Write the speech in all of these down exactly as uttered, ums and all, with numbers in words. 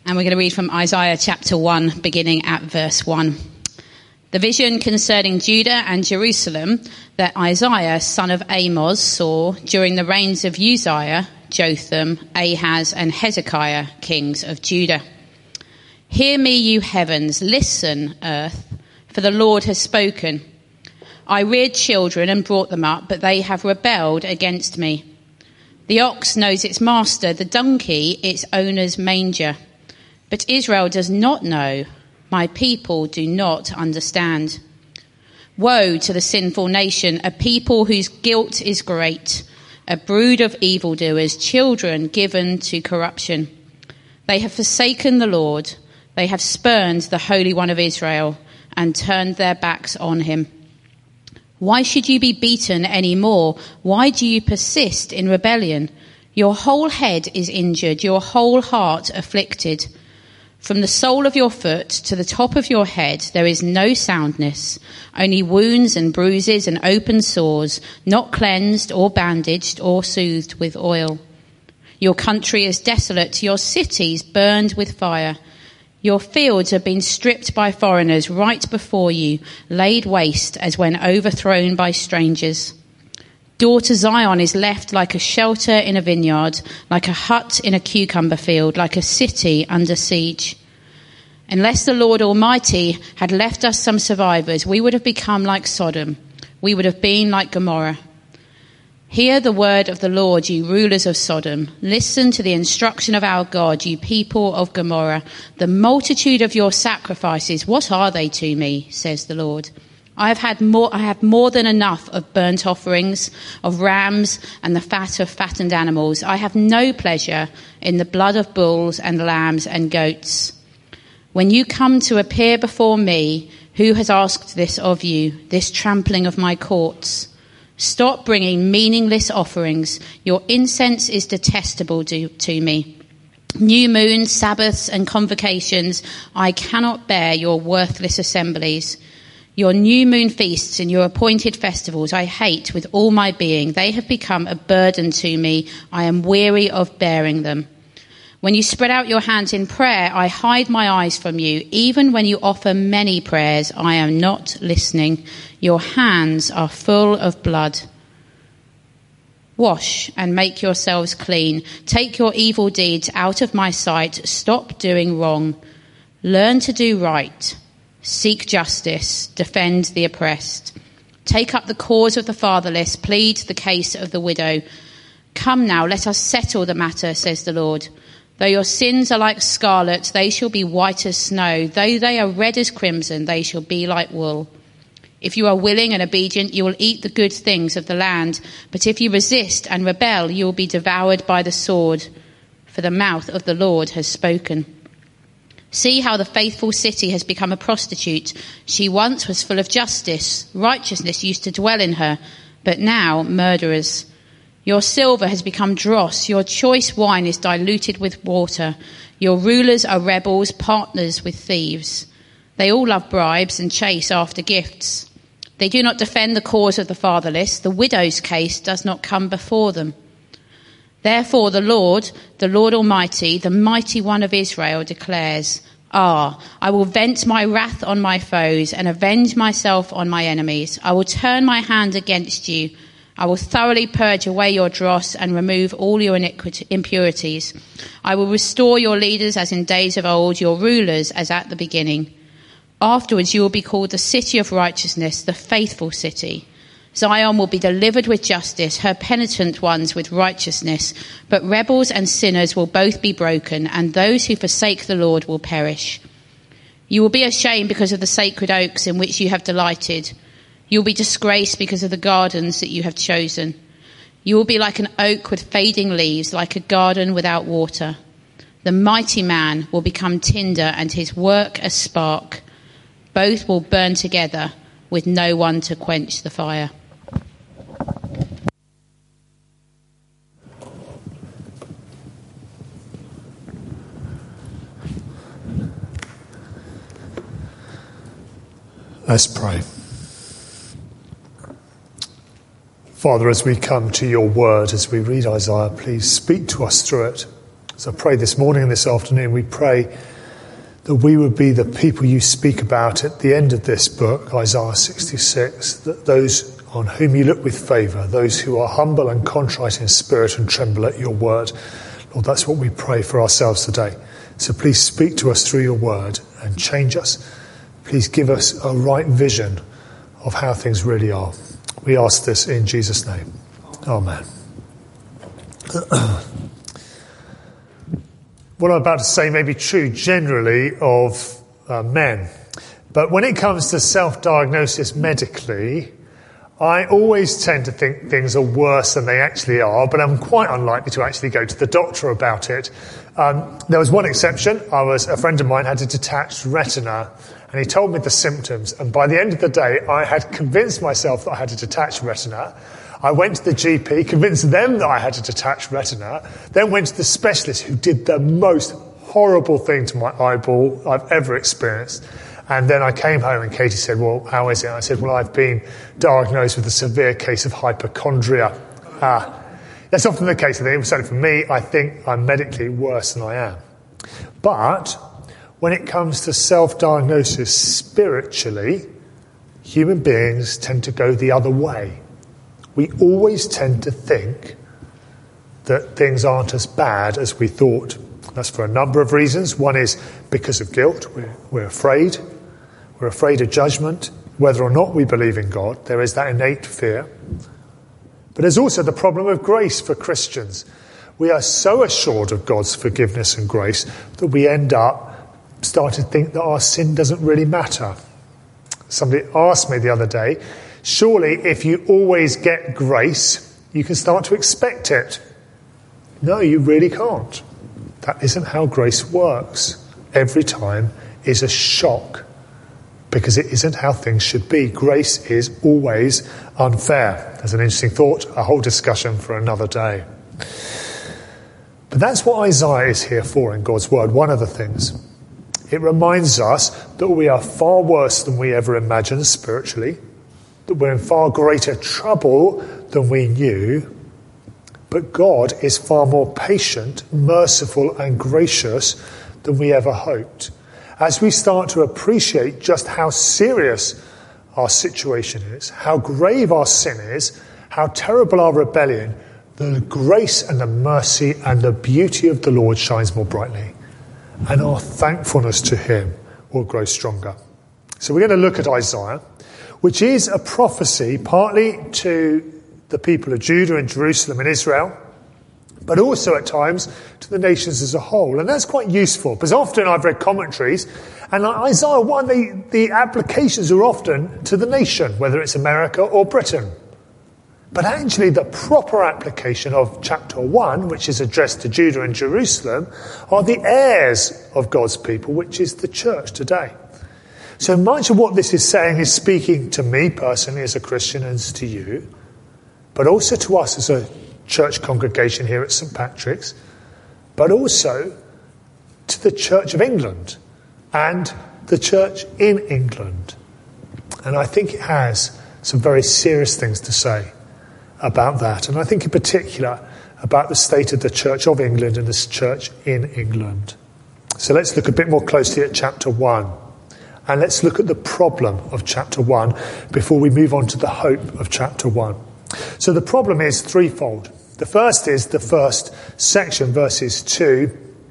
And we're going to read from Isaiah chapter one, beginning at verse one. The vision concerning Judah and Jerusalem that Isaiah, son of Amos, saw during the reigns of Uzziah, Jotham, Ahaz, and Hezekiah, kings of Judah. Hear me, you heavens, listen, earth, for the Lord has spoken. I reared children and brought them up, but they have rebelled against me. The ox knows its master, the donkey its owner's manger. But Israel does not know, my people do not understand. Woe to the sinful nation, a people whose guilt is great, a brood of evildoers, children given to corruption. They have forsaken the Lord, they have spurned the Holy One of Israel, and turned their backs on him. Why should you be beaten any more? Why do you persist in rebellion? Your whole head is injured, your whole heart afflicted. From the sole of your foot to the top of your head, there is no soundness, only wounds and bruises and open sores, not cleansed or bandaged or soothed with oil. Your country is desolate, your cities burned with fire. Your fields have been stripped by foreigners right before you, laid waste as when overthrown by strangers. Daughter Zion is left like a shelter in a vineyard, like a hut in a cucumber field, like a city under siege. Unless the Lord Almighty had left us some survivors, we would have become like Sodom. We would have been like Gomorrah. Hear the word of the Lord, you rulers of Sodom. Listen to the instruction of our God, you people of Gomorrah. The multitude of your sacrifices, what are they to me, says the Lord? I have had more, I have more than enough of burnt offerings, of rams and the fat of fattened animals. I have no pleasure in the blood of bulls and lambs and goats. When you come to appear before me, who has asked this of you, this trampling of my courts? Stop bringing meaningless offerings. Your incense is detestable to, to me. New moons, Sabbaths and convocations, I cannot bear your worthless assemblies. Your new moon feasts and your appointed festivals I hate with all my being. They have become a burden to me. I am weary of bearing them. When you spread out your hands in prayer, I hide my eyes from you. Even when you offer many prayers, I am not listening. Your hands are full of blood. Wash and make yourselves clean. Take your evil deeds out of my sight. Stop doing wrong. Learn to do right. Seek justice, defend the oppressed. Take up the cause of the fatherless, plead the case of the widow. Come now, let us settle the matter, says the Lord. Though your sins are like scarlet, they shall be white as snow. Though they are red as crimson, they shall be like wool. If you are willing and obedient, you will eat the good things of the land. But if you resist and rebel, you will be devoured by the sword. For the mouth of the Lord has spoken. See how the faithful city has become a prostitute. She once was full of justice. Righteousness used to dwell in her, but now murderers. Your silver has become dross. Your choice wine is diluted with water. Your rulers are rebels, partners with thieves. They all love bribes and chase after gifts. They do not defend the cause of the fatherless. The widow's case does not come before them. Therefore the Lord, the Lord Almighty, the mighty one of Israel declares, Ah, I will vent my wrath on my foes and avenge myself on my enemies. I will turn my hand against you. I will thoroughly purge away your dross and remove all your iniquity, impurities. I will restore your leaders as in days of old, your rulers as at the beginning. Afterwards you will be called the city of righteousness, the faithful city. Zion will be delivered with justice, her penitent ones with righteousness. But rebels and sinners will both be broken, and those who forsake the Lord will perish. You will be ashamed because of the sacred oaks in which you have delighted. You will be disgraced because of the gardens that you have chosen. You will be like an oak with fading leaves, like a garden without water. The mighty man will become tinder and his work a spark. Both will burn together with no one to quench the fire. Let's pray. Father, as we come to your word, as we read Isaiah, please speak to us through it. So I pray this morning and this afternoon, we pray that we would be the people you speak about at the end of this book, Isaiah sixty-six, that those on whom you look with favour, those who are humble and contrite in spirit and tremble at your word. Lord, that's what we pray for ourselves today. So please speak to us through your word and change us. Please give us a right vision of how things really are. We ask this in Jesus' name. Amen. What I'm about to say may be true generally of uh, men. But when it comes to self-diagnosis medically, I always tend to think things are worse than they actually are, but I'm quite unlikely to actually go to the doctor about it. Um, there was one exception. I was, a friend of mine had a detached retina, and he told me the symptoms. And by the end of the day, I had convinced myself that I had a detached retina. I went to the G P, convinced them that I had a detached retina, then went to the specialist who did the most horrible thing to my eyeball I've ever experienced. And then I came home and Katie said, well, how is it? And I said, well, I've been diagnosed with a severe case of hypochondria. Uh, that's often the case. I think, certainly for me, I think I'm medically worse than I am. But when it comes to self-diagnosis spiritually, human beings tend to go the other way. We always tend to think that things aren't as bad as we thought. That's for a number of reasons. One is because of guilt. We're, we're afraid. We're afraid of judgment. Whether or not we believe in God, there is that innate fear. But there's also the problem of grace for Christians. We are so assured of God's forgiveness and grace that we end up starting to think that our sin doesn't really matter. Somebody asked me the other day, surely if you always get grace, you can start to expect it. No, you really can't. That isn't how grace works. Every time is a shock because it isn't how things should be. Grace is always unfair. There's an interesting thought, a whole discussion for another day. But that's what Isaiah is here for in God's word. One of the things. It reminds us that we are far worse than we ever imagined spiritually, that we're in far greater trouble than we knew, but God is far more patient, merciful and gracious than we ever hoped. As we start to appreciate just how serious our situation is, how grave our sin is, how terrible our rebellion, the grace and the mercy and the beauty of the Lord shines more brightly. And our thankfulness to him will grow stronger. So we're going to look at Isaiah, which is a prophecy partly to the people of Judah and Jerusalem and Israel, but also at times to the nations as a whole. And that's quite useful, because often I've read commentaries, and like Isaiah one, the, the applications are often to the nation, whether it's America or Britain. But actually the proper application of chapter one, which is addressed to Judah and Jerusalem, are the heirs of God's people, which is the church today. So much of what this is saying is speaking to me personally as a Christian and to you, but also to us as a church congregation here at St Patrick's, but also to the Church of England and the church in England. And I think it has some very serious things to say about that. And I think in particular about the state of the Church of England and the church in England. So let's look a bit more closely at chapter one. And let's look at the problem of chapter one before we move on to the hope of chapter one. So the problem is threefold. The first is the first section, verses two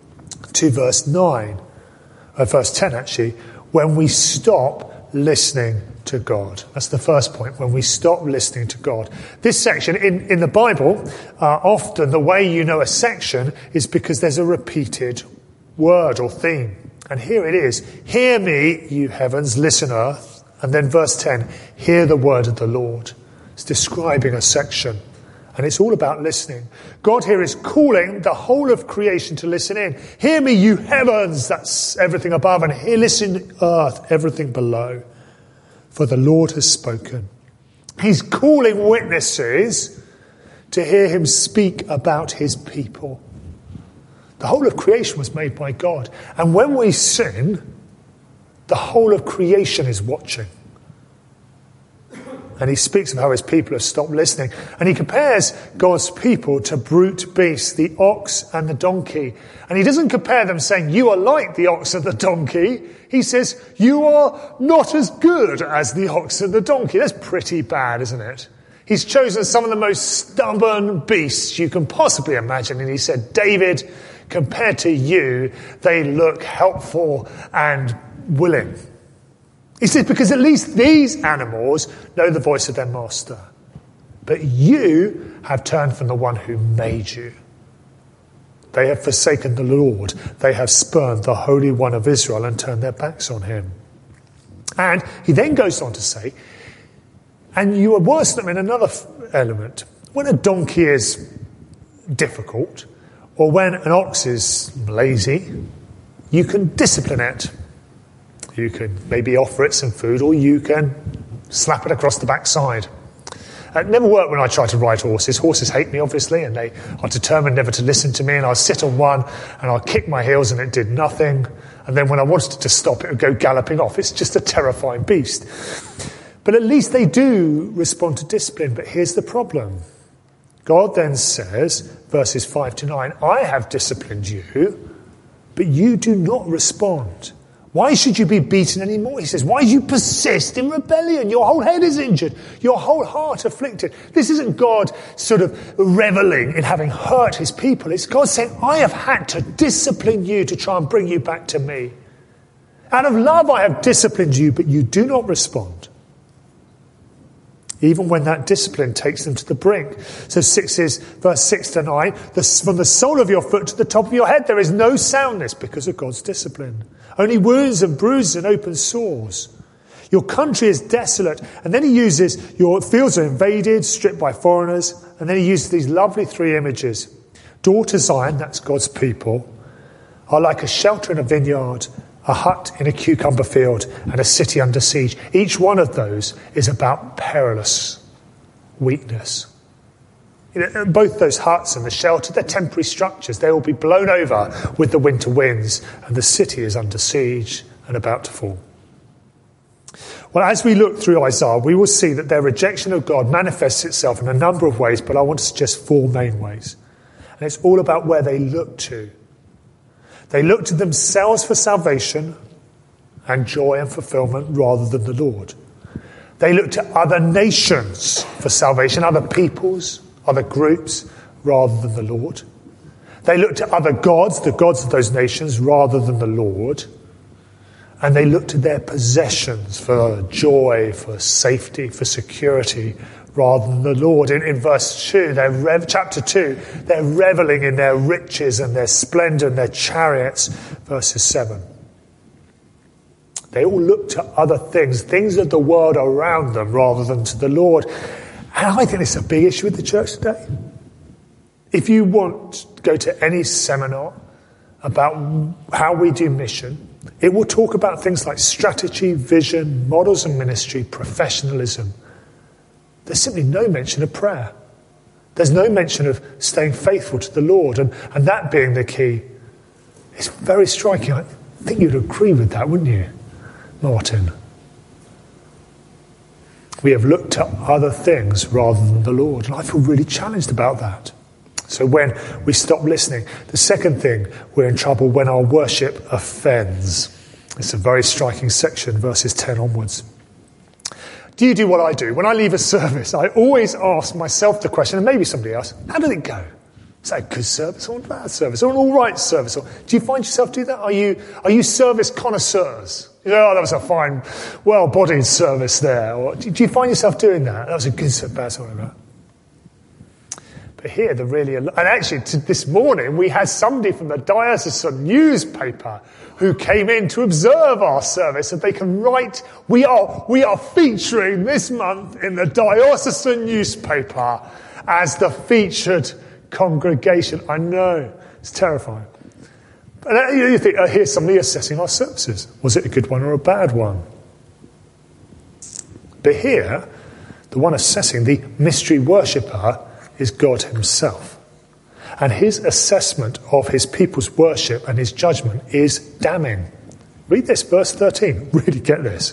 to verse nine, or verse ten actually, when we stop listening to God. That's the first point, when we stop listening to God. This section, in, in the Bible, uh, often the way you know a section is because there's a repeated word or theme. And here it is, hear me, you heavens, listen earth. And then verse ten, hear the word of the Lord. It's describing a section. And it's all about listening. God here is calling the whole of creation to listen in. Hear me, you heavens, that's everything above, and hear, listen, earth, everything below. For the Lord has spoken. He's calling witnesses to hear him speak about his people. The whole of creation was made by God. And when we sin, the whole of creation is watching. And he speaks of how his people have stopped listening. And he compares God's people to brute beasts, the ox and the donkey. And he doesn't compare them saying, you are like the ox and the donkey. He says, you are not as good as the ox and the donkey. That's pretty bad, isn't it? He's chosen some of the most stubborn beasts you can possibly imagine. And he said, David, compared to you, they look helpful and willing. He says, because at least these animals know the voice of their master. But you have turned from the one who made you. They have forsaken the Lord. They have spurned the Holy One of Israel and turned their backs on him. And he then goes on to say, and you are worse than in another element. When a donkey is difficult, or when an ox is lazy, you can discipline it. You can maybe offer it some food, or you can slap it across the backside. It never worked when I tried to ride horses. Horses hate me, obviously, and they are determined never to listen to me. And I'd sit on one, and I'd kick my heels, and it did nothing. And then when I wanted to stop, it would go galloping off. It's just a terrifying beast. But at least they do respond to discipline. But here's the problem. God then says, verses five to nine, I have disciplined you, but you do not respond. Why should you be beaten anymore? He says, why do you persist in rebellion? Your whole head is injured, your whole heart afflicted. This isn't God sort of reveling in having hurt his people. It's God saying, I have had to discipline you to try and bring you back to me. Out of love I have disciplined you, but you do not respond. Even when that discipline takes them to the brink. So six is, verse six to nine, the, from the sole of your foot to the top of your head, there is no soundness because of God's discipline. Only wounds and bruises and open sores. Your country is desolate. And then he uses, your fields are invaded, stripped by foreigners. And then he uses these lovely three images. Daughter Zion, that's God's people, are like a shelter in a vineyard, a hut in a cucumber field, and a city under siege. Each one of those is about perilous weakness. You know, both those huts and the shelter, they're temporary structures. They will be blown over with the winter winds, and the city is under siege and about to fall. Well, as we look through Isaiah, we will see that their rejection of God manifests itself in a number of ways, but I want to suggest four main ways. And it's all about where they look to. They look to themselves for salvation and joy and fulfillment rather than the Lord. They look to other nations for salvation, other peoples, other groups, rather than the Lord. They look to other gods, the gods of those nations, rather than the Lord. And they look to their possessions for joy, for safety, for security, rather than the Lord. In, in verse two, they're rev, chapter two, they're reveling in their riches and their splendor and their chariots. Verses seven. They all look to other things, things of the world around them, rather than to the Lord. And I think it's a big issue with the church today. If you want to go to any seminar about how we do mission, it will talk about things like strategy, vision, models of ministry, professionalism. There's simply no mention of prayer. There's no mention of staying faithful to the Lord, and, and that being the key. It's very striking. I think you'd agree with that, wouldn't you, Martin? We have looked to other things rather than the Lord, and I feel really challenged about that. So when we stop listening, the second thing, we're in trouble when our worship offends. It's a very striking section, verses ten onwards. Do you do what I do? When I leave a service, I always ask myself the question, and maybe somebody else, how did it go? Is that a good service or a bad service or an all right service? Or do you find yourself do that? Are you are you service connoisseurs? You know, oh, that was a fine, well-bodied service there. Or do you find yourself doing that? That was a good service, whatever. But here, the really, and actually to this morning, we had somebody from the diocesan newspaper who came in to observe our service, and they can write, we are, we are featuring this month in the diocesan newspaper as the featured congregation. I know, it's terrifying. And you think, oh, here's somebody assessing our services. Was it a good one or a bad one? But here, the one assessing, the mystery worshipper, is God himself. And his assessment of his people's worship and his judgment is damning. Read this, verse thirteen. Really get this.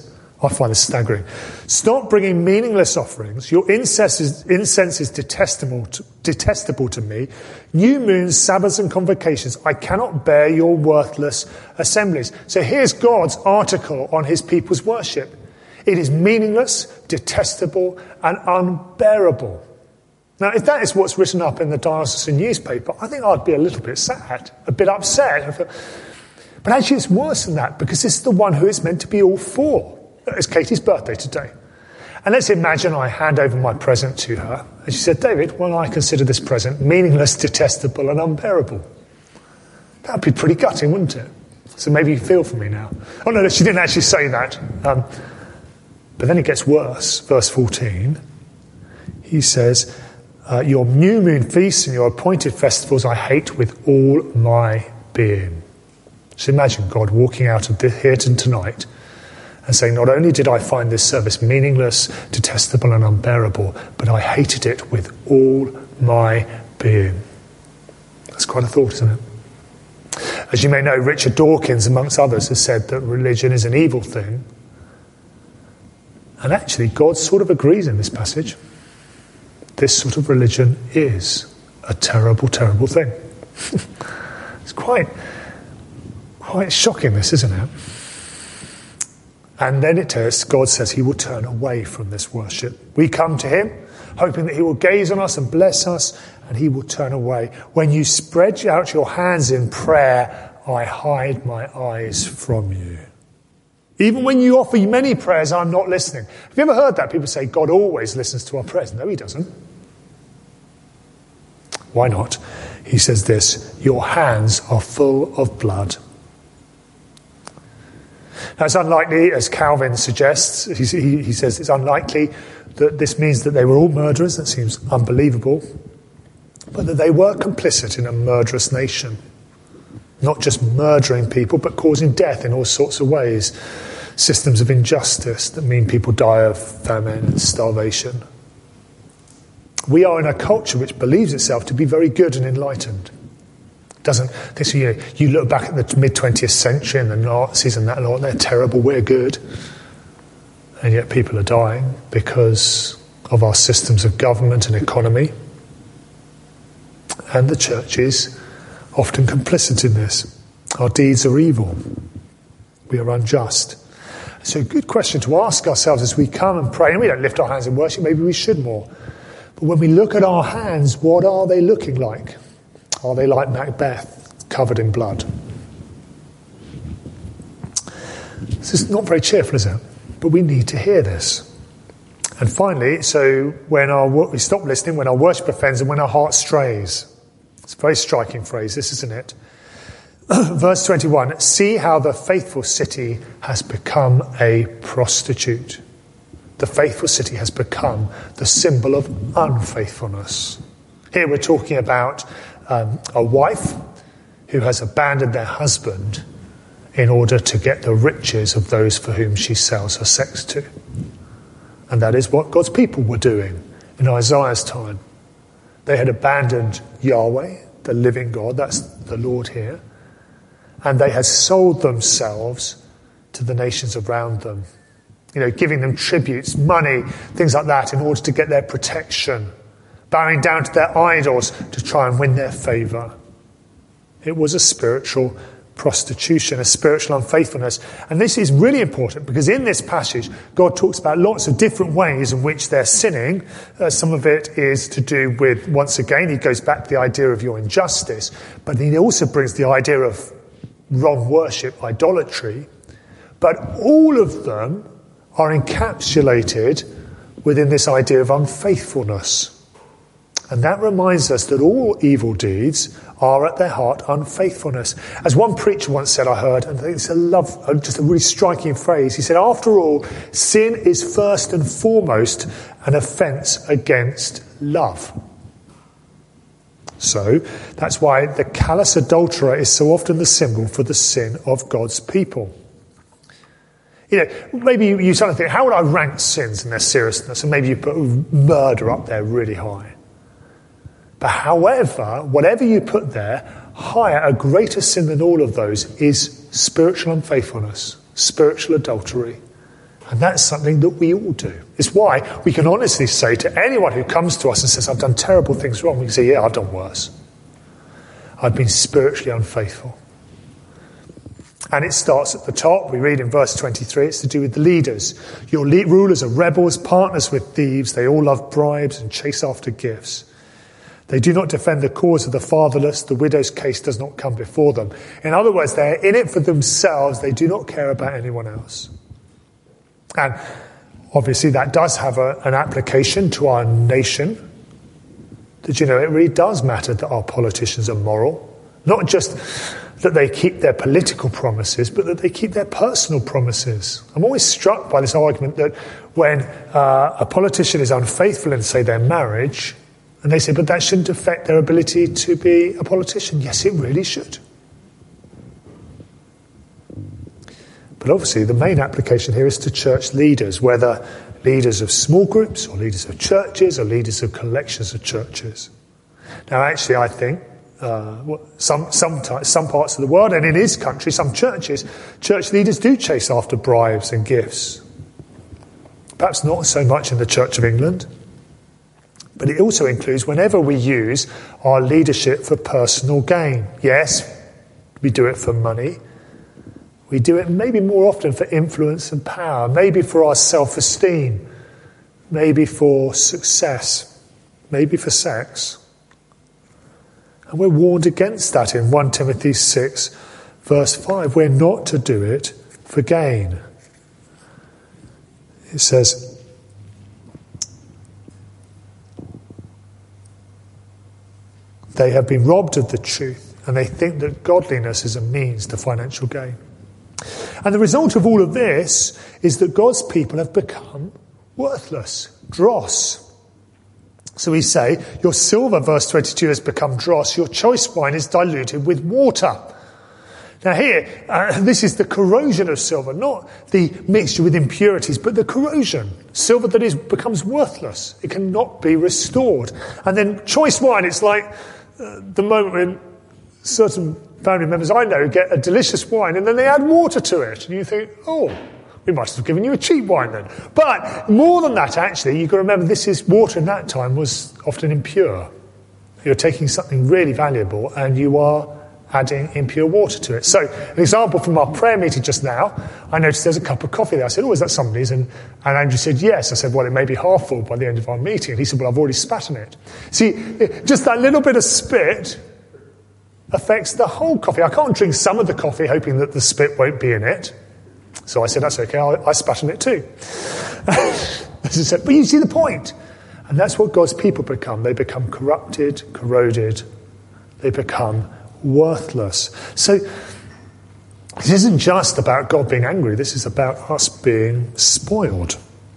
I find this staggering. Stop bringing meaningless offerings. Your incense is, incense is detestable to, detestable to me. New moons, Sabbaths and convocations. I cannot bear your worthless assemblies. So here's God's article on his people's worship. It is meaningless, detestable and unbearable. Now, if that is what's written up in the diocesan newspaper, I think I'd be a little bit sad, a bit upset. But actually it's worse than that, because this is the one who it's meant to be all for. It's Katie's birthday today. And let's imagine I hand over my present to her. And she said, David, well, I consider this present meaningless, detestable and unbearable. That would be pretty gutting, wouldn't it? So maybe you feel for me now. Oh, no, she didn't actually say that. Um, but then it gets worse. Verse fourteen. He says, uh, your new moon feasts and your appointed festivals I hate with all my being. Just imagine God walking out of this, here tonight and saying, not only did I find this service meaningless, detestable and unbearable, but I hated it with all my being. That's quite a thought, isn't it? As you may know, Richard Dawkins, amongst others, has said that religion is an evil thing. And actually, God sort of agrees in this passage. This sort of religion is a terrible, terrible thing. It's quite, quite shocking, this, isn't it? And then it is, God says he will turn away from this worship. We come to him, hoping that he will gaze on us and bless us, and he will turn away. When you spread out your hands in prayer, I hide my eyes from you. Even when you offer many prayers, I'm not listening. Have you ever heard that? People say, God always listens to our prayers. No, he doesn't. Why not? He says this, your hands are full of blood. Now, it's unlikely, as Calvin suggests, he, he, he says it's unlikely that this means that they were all murderers. That seems unbelievable. But that they were complicit in a murderous nation. Not just murdering people, but causing death in all sorts of ways. Systems of injustice that mean people die of famine and starvation. We are in a culture which believes itself to be very good and enlightened. Doesn't this, you know, you look back at the mid-twentieth century and the Nazis and that lot, they're terrible, we're good. And yet people are dying because of our systems of government and economy. And the church is often complicit in this. Our deeds are evil. We are unjust. So a good question to ask ourselves as we come and pray, and we don't lift our hands in worship, maybe we should more. But when we look at our hands, what are they looking like? Are they like Macbeth, covered in blood? This is not very cheerful, is it? But we need to hear this. And finally, so when our we stop listening, when our worship offends, and when our heart strays. It's a very striking phrase, this, isn't it? Verse twenty-one, see how the faithful city has become a prostitute. The faithful city has become the symbol of unfaithfulness. Here we're talking about um, a wife who has abandoned their husband in order to get the riches of those for whom she sells her sex to. And that is what God's people were doing in Isaiah's time. They had abandoned Yahweh, the living God, that's the Lord here, and they had sold themselves to the nations around them. You know, giving them tributes, money, things like that in order to get their protection, bowing down to their idols to try and win their favour. It was a spiritual prostitution, a spiritual unfaithfulness. And this is really important because in this passage, God talks about lots of different ways in which they're sinning. Uh, some of it is to do with, once again, he goes back to the idea of your injustice, but he also brings the idea of wrong worship, idolatry. But all of them are encapsulated within this idea of unfaithfulness. And that reminds us that all evil deeds are at their heart unfaithfulness. As one preacher once said, I heard, and it's a love, just a really striking phrase. He said, after all, sin is first and foremost an offence against love. So that's why the callous adulterer is so often the symbol for the sin of God's people. You know, maybe you, you sort of think, how would I rank sins in their seriousness? And maybe you put murder up there really high. But however, whatever you put there, higher, a greater sin than all of those is spiritual unfaithfulness, spiritual adultery, And that's something that we all do. It's why we can honestly say to anyone who comes to us and says, I've done terrible things wrong, we can say, yeah, I've done worse. I've been spiritually unfaithful. And it starts at the top. We read in verse twenty-three, it's to do with the leaders. Your le- rulers are rebels, partners with thieves. They all love bribes and chase after gifts. They do not defend the cause of the fatherless. The widow's case does not come before them. In other words, they're in it for themselves. They do not care about anyone else. And obviously that does have a, an application to our nation. Did you know it really does matter that our politicians are moral? Not just that they keep their political promises, but that they keep their personal promises. I'm always struck by this argument that when uh, a politician is unfaithful in, say, their marriage, and they say, but that shouldn't affect their ability to be a politician. Yes, it really should. But obviously the main application here is to church leaders, whether leaders of small groups or leaders of churches or leaders of collections of churches. Now, actually, I think uh, some, some, some parts of the world and in his country, some churches, church leaders do chase after bribes and gifts. Perhaps not so much in the Church of England. But it also includes whenever we use our leadership for personal gain. Yes, we do it for money. We do it maybe more often for influence and power, maybe for our self-esteem, maybe for success, maybe for sex. And we're warned against that in First Timothy six, verse five. We're not to do it for gain. It says, they have been robbed of the truth, and they think that godliness is a means to financial gain. And the result of all of this is that God's people have become worthless, dross. So we say, your silver, verse twenty-two, has become dross, your choice wine is diluted with water. Now here, uh, this is the corrosion of silver, not the mixture with impurities, but the corrosion. Silver that is becomes worthless. It cannot be restored. And then choice wine, it's like uh, the moment when certain family members I know get a delicious wine and then they add water to it. And you think, oh, we must have given you a cheap wine then. But more than that, actually, you've got to remember this is water in that time was often impure. You're taking something really valuable and you are adding impure water to it. So, an example from our prayer meeting just now, I noticed there's a cup of coffee there. I said, oh, is that somebody's? And, and Andrew said, yes. I said, well, it may be half full by the end of our meeting. And he said, well, I've already spat on it. See, just that little bit of spit affects the whole coffee. I can't drink some of the coffee hoping that the spit won't be in it. So I said, that's okay, I'll, I spat on it too. As I said, but you see the point. And that's what God's people become. They become corrupted, corroded. They become worthless. So this isn't just about God being angry. This is about us being spoiled.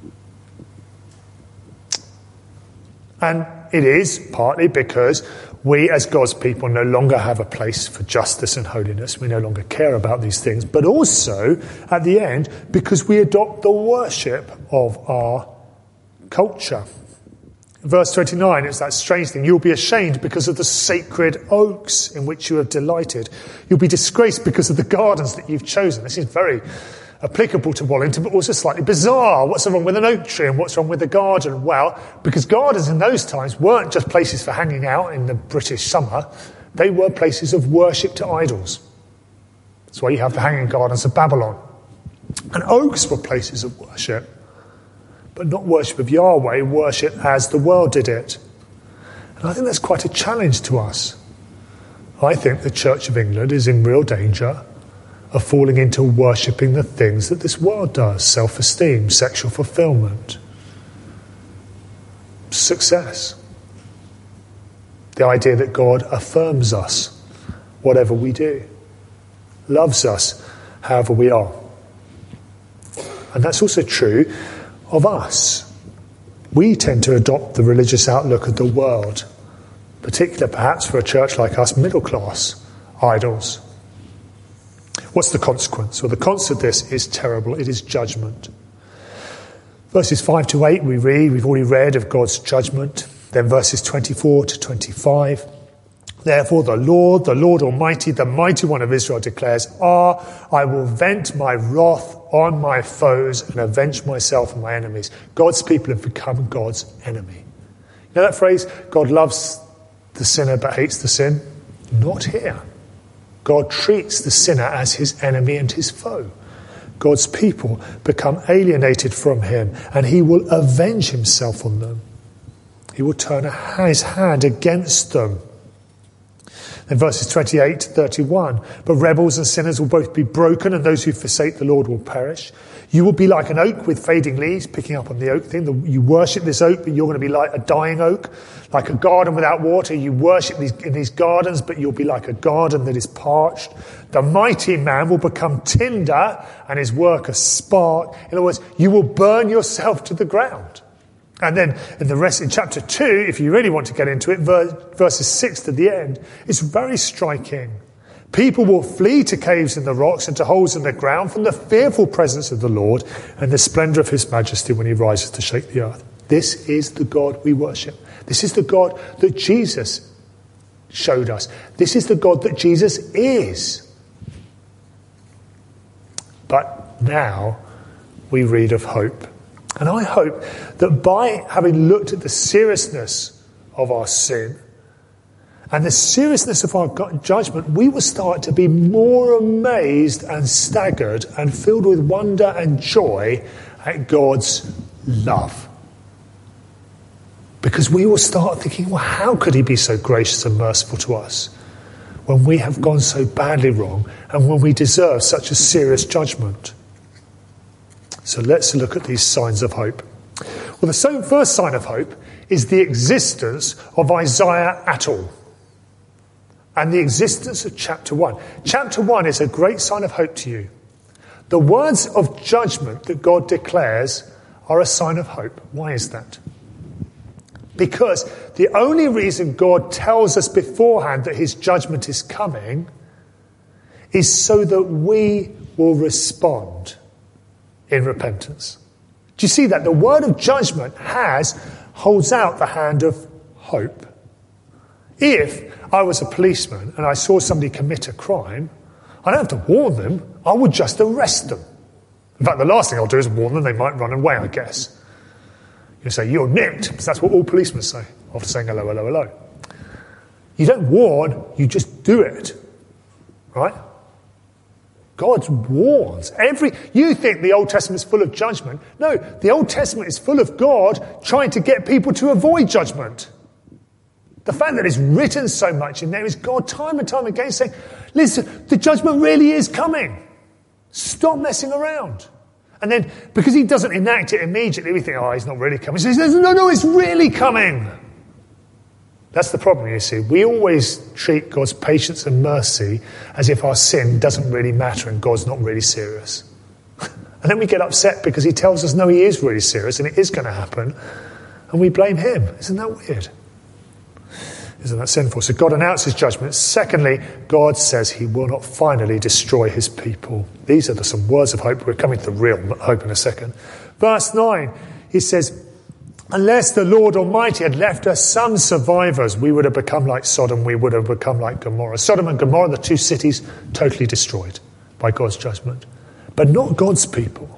And it is partly because we as God's people no longer have a place for justice and holiness. We no longer care about these things. But also, at the end, because we adopt the worship of our culture. Verse twenty-nine, it's that strange thing. You'll be ashamed because of the sacred oaks in which you have delighted. You'll be disgraced because of the gardens that you've chosen. This is very applicable to Wallington, but also slightly bizarre. What's wrong with an oak tree and what's wrong with a garden? Well, because gardens in those times weren't just places for hanging out in the British summer. They were places of worship to idols. That's why you have the hanging gardens of Babylon. And oaks were places of worship. But not worship of Yahweh, worship as the world did it. And I think that's quite a challenge to us. I think the Church of England is in real danger of falling into worshipping the things that this world does. Self-esteem, sexual fulfillment, success. The idea that God affirms us, whatever we do. Loves us, however we are. And that's also true of us. We tend to adopt the religious outlook of the world, particularly perhaps for a church like us, middle class idols. What's the consequence? Well, the consequence of this is terrible. It is judgment. Verses five to eight we read, we've already read of God's judgment. Then verses twenty-four to twenty-five, Therefore the Lord, the Lord Almighty, the Mighty One of Israel declares, Ah, I will vent my wrath on my foes and avenge myself on my enemies. God's people have become God's enemy. You know that phrase, God loves the sinner but hates the sin? Not here. God treats the sinner as his enemy and his foe. God's people become alienated from him, and he will avenge himself on them. He will turn his hand against them. In verses twenty-eight to thirty-one, but rebels and sinners will both be broken, and those who forsake the Lord will perish. You will be like an oak with fading leaves, picking up on the oak thing. The, you worship this oak, but you're going to be like a dying oak. Like a garden without water, you worship these, in these gardens, but you'll be like a garden that is parched. The mighty man will become tinder, and his work a spark. In other words, you will burn yourself to the ground. And then in the rest, in chapter two, if you really want to get into it, verses six to the end, it's very striking. People will flee to caves in the rocks and to holes in the ground from the fearful presence of the Lord and the splendour of his majesty when he rises to shake the earth. This is the God we worship. This is the God that Jesus showed us. This is the God that Jesus is. But now we read of hope. And I hope that by having looked at the seriousness of our sin and the seriousness of our judgment, we will start to be more amazed and staggered and filled with wonder and joy at God's love. Because we will start thinking, well, how could he be so gracious and merciful to us when we have gone so badly wrong and when we deserve such a serious judgment? So let's look at these signs of hope. Well, the first sign of hope is the existence of Isaiah at all. And the existence of chapter one. Chapter one is a great sign of hope to you. The words of judgment that God declares are a sign of hope. Why is that? Because the only reason God tells us beforehand that his judgment is coming is so that we will respond in repentance. Do you see that? The word of judgment has, holds out the hand of hope. If I was a policeman and I saw somebody commit a crime, I don't have to warn them, I would just arrest them. In fact, the last thing I'll do is warn them, they might run away, I guess. You say, you're nicked, because that's what all policemen say, after saying hello, hello, hello. You don't warn, you just do it. Right? God warns. Every, you think the Old Testament is full of judgment. No, the Old Testament is full of God trying to get people to avoid judgment. The fact that it's written so much in there is God time and time again saying, listen, the judgment really is coming. Stop messing around. And then, because he doesn't enact it immediately, we think, oh, he's not really coming. He says, no, no, it's really coming. That's the problem, you see. We always treat God's patience and mercy as if our sin doesn't really matter and God's not really serious. And then we get upset because he tells us, no, he is really serious and it is going to happen. And we blame him. Isn't that weird? Isn't that sinful? So God announces judgment. Secondly, God says he will not finally destroy his people. These are the, some words of hope. We're coming to the real hope in a second. Verse nine, he says, unless the Lord Almighty had left us some survivors, we would have become like Sodom, we would have become like Gomorrah. Sodom and Gomorrah, the two cities, totally destroyed by God's judgment. But not God's people.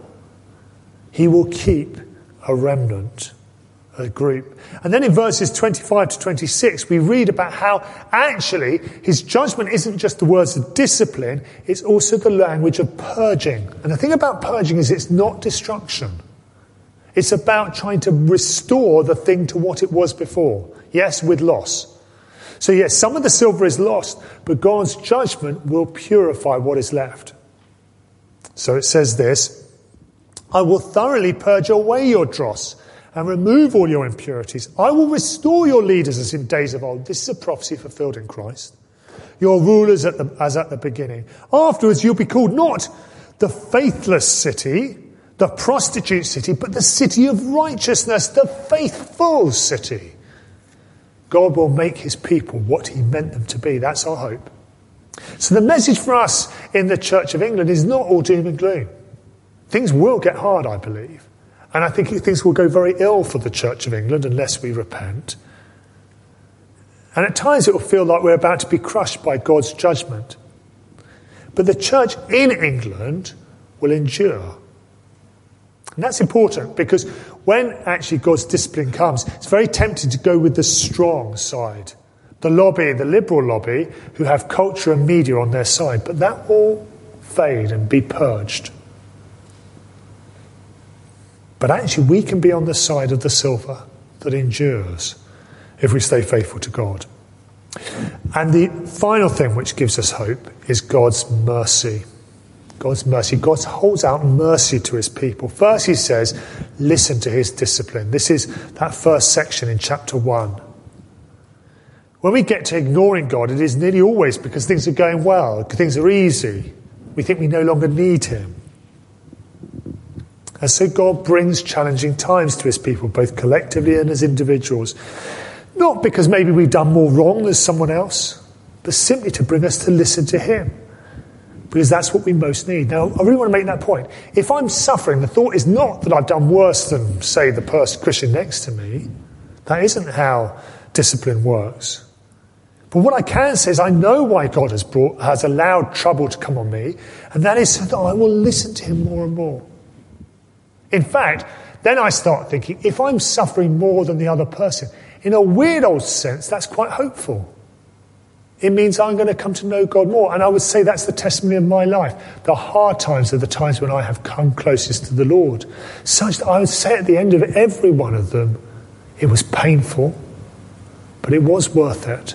He will keep a remnant, a group. And then in verses twenty-five to twenty-six, we read about how actually his judgment isn't just the words of discipline, it's also the language of purging. And the thing about purging is it's not destruction. It's about trying to restore the thing to what it was before. Yes, with loss. So yes, some of the silver is lost, but God's judgment will purify what is left. So it says this, I will thoroughly purge away your dross and remove all your impurities. I will restore your leaders as in days of old. This is a prophecy fulfilled in Christ. Your rulers at the, as at the beginning. Afterwards you'll be called not the faithless city, the prostitute city, but the city of righteousness, the faithful city. God will make his people what he meant them to be. That's our hope. So the message for us in the Church of England is not all doom and gloom. Things will get hard, I believe. And I think things will go very ill for the Church of England unless we repent. And at times it will feel like we're about to be crushed by God's judgment. But the church in England will endure. And that's important because when actually God's discipline comes, it's very tempting to go with the strong side. The lobby, the liberal lobby, who have culture and media on their side. But that will fade and be purged. But actually we can be on the side of the silver that endures if we stay faithful to God. And the final thing which gives us hope is God's mercy. God's mercy. God holds out mercy to his people. First he says, listen to his discipline. This is that first section in chapter one. When we get to ignoring God, it is nearly always because things are going well, things are easy. We think we no longer need him. And so God brings challenging times to his people, both collectively and as individuals. Not because maybe we've done more wrong than someone else, but simply to bring us to listen to him. Because that's what we most need. Now, I really want to make that point. If I'm suffering, the thought is not that I've done worse than, say, the person Christian next to me. That isn't how discipline works. But what I can say is I know why God has brought, has allowed trouble to come on me, and that is so that I will listen to him more and more. In fact, then I start thinking, if I'm suffering more than the other person, in a weird old sense, that's quite hopeful. It means I'm going to come to know God more. And I would say that's the testimony of my life. The hard times are the times when I have come closest to the Lord. Such that I would say at the end of every one of them, it was painful, but it was worth it.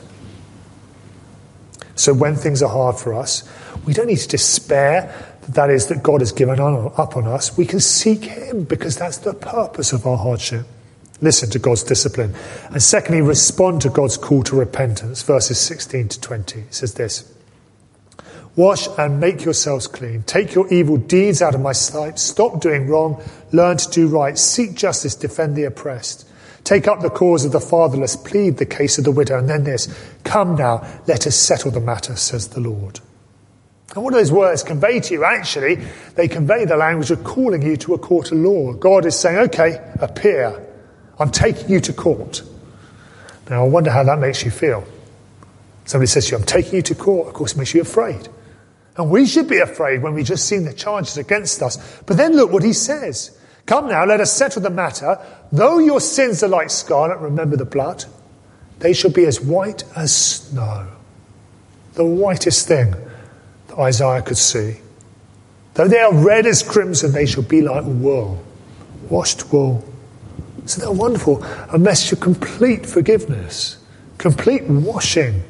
So when things are hard for us, we don't need to despair. That is, that God has given up on us. We can seek him because that's the purpose of our hardship. Listen to God's discipline. And secondly, respond to God's call to repentance. Verses sixteen to twenty. It says this. Wash and make yourselves clean. Take your evil deeds out of my sight. Stop doing wrong. Learn to do right. Seek justice. Defend the oppressed. Take up the cause of the fatherless. Plead the case of the widow. And then this. Come now, let us settle the matter, says the Lord. And what do those words convey to you? Actually, they convey the language of calling you to a court of law. God is saying, okay, appear. I'm taking you to court. Now, I wonder how that makes you feel. Somebody says to you, I'm taking you to court. Of course, it makes you afraid. And we should be afraid when we've just seen the charges against us. But then look what he says. Come now, let us settle the matter. Though your sins are like scarlet, remember the blood. They shall be as white as snow. The whitest thing that Isaiah could see. Though they are red as crimson, they shall be like wool. Washed wool. Isn't that wonderful? A message of complete forgiveness, complete washing.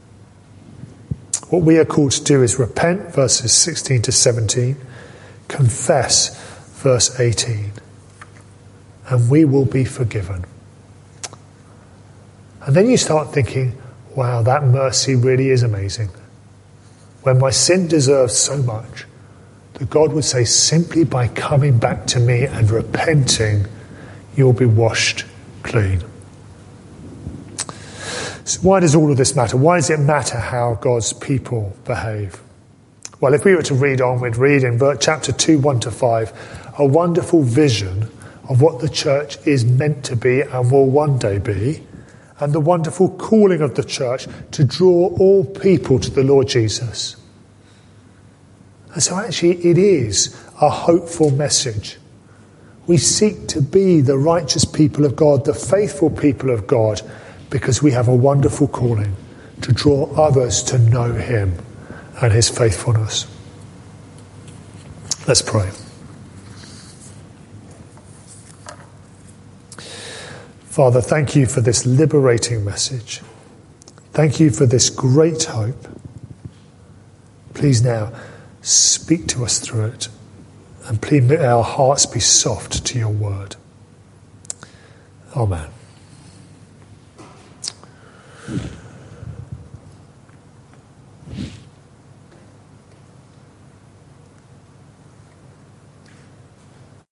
What we are called to do is repent, verses sixteen to seventeen, confess, verse eighteen, and we will be forgiven. And then you start thinking, wow, that mercy really is amazing. When my sin deserves so much, that God would say, simply by coming back to me and repenting, you'll be washed clean. So why does all of this matter? Why does it matter how God's people behave? Well, if we were to read on, we'd read in chapter two, one to five, a wonderful vision of what the church is meant to be and will one day be, and the wonderful calling of the church to draw all people to the Lord Jesus. And so actually it is a hopeful message. We seek to be the righteous people of God, the faithful people of God, because we have a wonderful calling to draw others to know him and his faithfulness. Let's pray. Father, thank you for this liberating message. Thank you for this great hope. Please now speak to us through it. And please let our hearts be soft to your word. Amen.